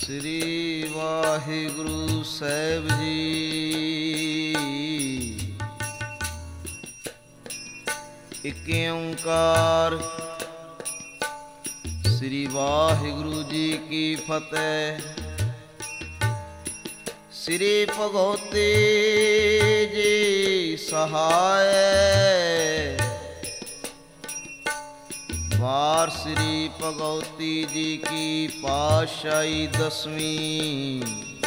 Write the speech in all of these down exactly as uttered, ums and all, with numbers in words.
ਸ੍ਰੀ ਵਾਹਿਗੁਰੂ ਸਾਹਿਬ ਜੀ। ਇਕ ਓੰਕਾਰ ਸ੍ਰੀ ਵਾਹਿਗੁਰੂ ਜੀ ਕੀ ਫਤਿਹ। ਸ੍ਰੀ ਭਗਵਤੀ ਜੀ ਸਹਾਇ। ਵਾਰ ਸ੍ਰੀ ਭਗਵਤੀ ਜੀ ਕੀ ਪਾਤਸ਼ਾਹੀ ਦਸਵੀਂ।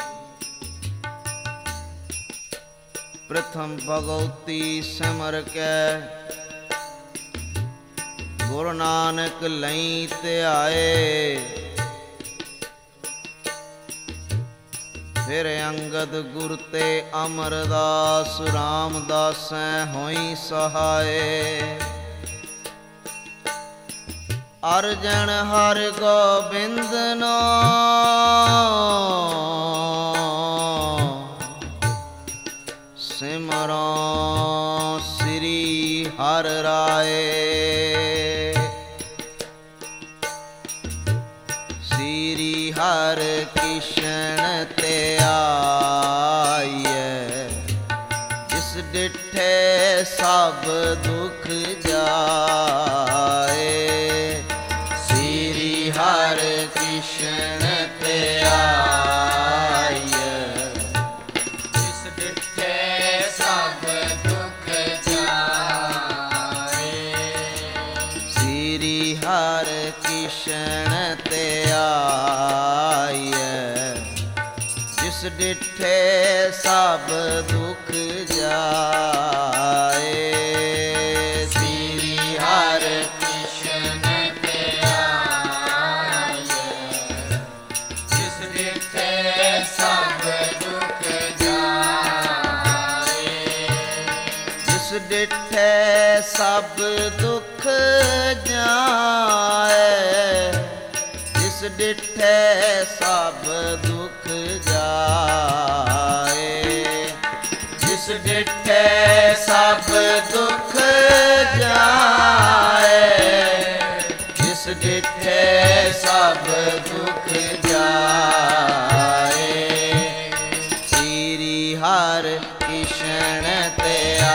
ਪ੍ਰਥਮ ਭਗਵਤੀ ਸਿਮਰ ਕੈ ਗੁਰੂ ਨਾਨਕ ਲਈ ਧਿਆਏ। ਫਿਰ ਅੰਗਦ ਗੁਰ ਤੇ ਅਮਰਦਾਸ ਰਾਮਦਾਸੈ ਹੋਈ ਸਹਾਏ। ਅਰਜਨ ਹਰਿ ਗੋਬਿੰਦ ਨੋ ਸਿਮਰੋ ਸ੍ਰੀ ਹਰਿ ਰਾਏ। ਸ੍ਰੀ ਹਰਿ ਕ੍ਰਿਸ਼ਨ ਤੇ ਆਈਐ। ਜਿਸ ਡਿਠੇ ਸਭ ਦੁਖ ਜਾਏ। ਹਰਿ ਕ੍ਰਿਸ਼ਨ ਤੇ ਆਈਐ। ਜਿਸ ਡਿਠੇ ਸਭ ਦੁਖ ਜਾਏ। ਸ੍ਰੀ ਹਰਿ ਕ੍ਰਿਸ਼ਨ ਤੇ ਆਈਐ। ਜਿਸ ਡਿਠੇ ਸਭ ਦੁਖ ਜਾਏ। ਸ੍ਰੀ ਹਰਿ ਡਿਠੇ ਸਭ ਦੁਖ ਜਾਏ। ਜਿਸ ਡਿਠੇ ਸਭ ਦੁਖ ਜਾਏ। ਜਿਸ ਡਿਠੇ ਸਭ ਦੁਖ ਜਾਏ। ਜਿਸ ਡਿਠੇ ਸਭ ਦੁਖ ਜਾਏ। ਸ੍ਰੀ ਹਰਿ ਕ੍ਰਿਸ਼ਨ ਤੇ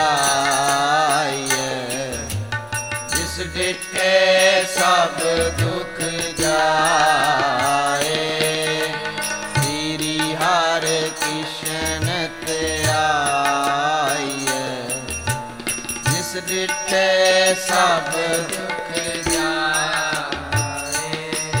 ਡਿਠੇ ਸਭ ਦੁਖ ਜਾਏ। ਸ੍ਰੀ ਹਰਿ ਕ੍ਰਿਸ਼ਨ ਤੇ ਆਈਐ। ਜਿਸ ਡਿਠੇ ਸਭ ਦੁਖ ਜਾਏ।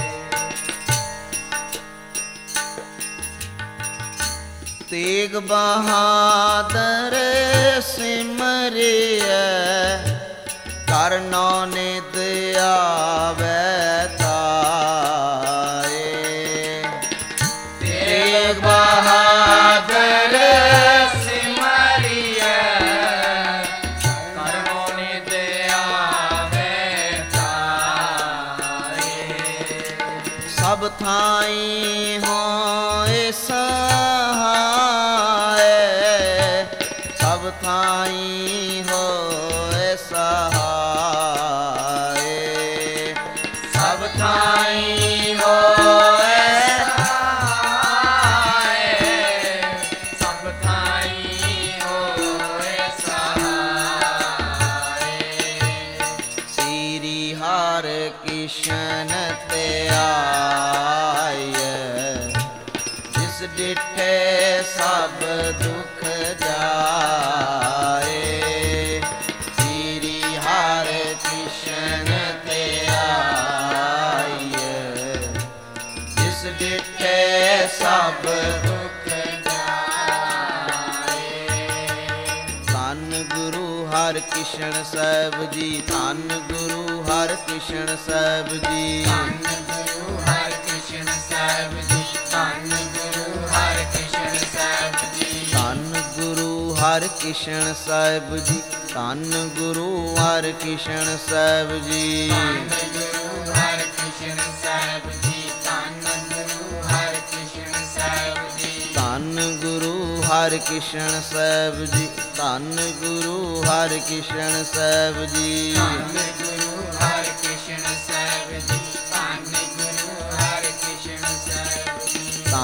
ਤੇਗ ਬਹਾਦਰ ਸਿਮਰਿਐ। ਕਰਨੋ ਨਿਦ ਆਵੈ ਤਾਏ। ਤੇਗ ਬਹਾਦਰ ਸਿਮਰਿਐ। ਕਰਨੋ ਨਿਦ ਆਵੈ ਤਾਏ। ਸਭ ਥਾਈਂ ਹੋਏ ਸਹਾਇ। ਸਭ ਥਾਈਂ ਹੋਏ ਸਹਾਇ। ਕ੍ਰਿਸ਼ਨ ਤੇ ਆਈਐ। ਜਿਸ ਡਿਠੇ ਸਭ ਦੁਖ ਜਾਏ। ਸ੍ਰੀ ਹਰਿ ਕ੍ਰਿਸ਼ਨ ਤੇ ਆਈਐ। ਜਿਸ ਡਿਠੇ ਸਭ ਦੁਖ ਜਾਏ। ਧੰਨ ਗੁਰੂ ਹਰਿ ਕ੍ਰਿਸ਼ਨ ਸਾਹਿਬ ਜੀ। ਧੰਨ ਗੁਰੂ ਹਰਿ ਕ੍ਰਿਸ਼ਨ ਸਾਹਿਬ ਜੀ। ਧੰਨ ਗੁਰੂ ਹਰਿ ਕ੍ਰਿਸ਼ਨ ਸਾਹਿਬ ਜੀ। ਧੰਨ ਗੁਰੂ ਹਰਿ ਕ੍ਰਿਸ਼ਨ ਸਾਹਿਬ ਜੀ। ਧੰਨ ਗੁਰੂ ਹਰਿ ਕ੍ਰਿਸ਼ਨ ਸਾਹਿਬ ਜੀ। ਧੰਨ ਗੁਰੂ ਹਰਿ ਕ੍ਰਿਸ਼ਨ ਸਾਹਿਬ ਜੀ। ਧੰਨ ਗੁਰੂ ਹਰਿ ਕ੍ਰਿਸ਼ਨ ਸਾਹਿਬ ਜੀ। ਧੰਨ ਗੁਰੂ ਹਰਿ ਕ੍ਰਿਸ਼ਨ ਸਾਹਿਬ ਜੀ। ਧੰਨ ਗੁਰੂ ਹਰਿ ਕ੍ਰਿਸ਼ਨ ਸਾਹਿਬ ਜੀ। ਧੰਨ ਗੁਰੂ ਹਰਿ ਕ੍ਰਿਸ਼ਨ ਸਾਹਿਬ ਜੀ। ਧੰਨ ਗੁਰੂ ਹਰਿ ਕ੍ਰਿਸ਼ਨ ਸਾਹਿਬ ਜੀ। ਧੰਨ ਗੁਰੂ ਹਰਿ ਕ੍ਰਿਸ਼ਨ ਸਾਹਿਬ ਜੀ।